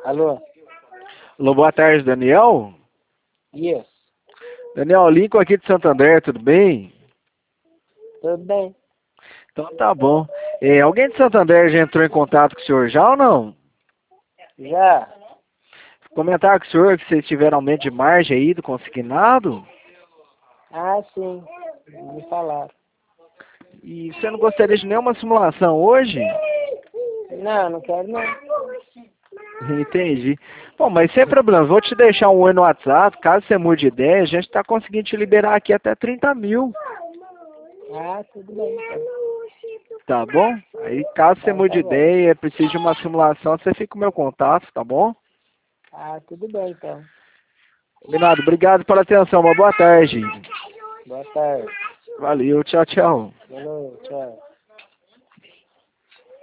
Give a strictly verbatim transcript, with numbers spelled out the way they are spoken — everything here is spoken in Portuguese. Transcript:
Alô? Alô, boa tarde, Daniel. Isso. Daniel, Lincoln aqui de Santo André, tudo bem? Tudo bem? Então tá bom. É, alguém de Santo André já entrou em contato com o senhor já ou não? Já? Comentar com o senhor que vocês tiveram aumento de margem aí do consignado? Ah, sim. Me falaram. E você não gostaria de nenhuma simulação hoje? Não, não quero não. Entendi. Bom, mas sem problema, vou te deixar um oi no WhatsApp, caso você mude de ideia, a gente está conseguindo te liberar aqui até trinta mil, Ah, tudo bem. Então, tá bom? Aí caso você então mude de tá bom. ideia, precise de uma simulação, você fica com o meu contato, tá bom? Ah, tudo bem então. Combinado, obrigado pela atenção, uma boa tarde. Boa tarde. Valeu, tchau, tchau. Falou, tchau.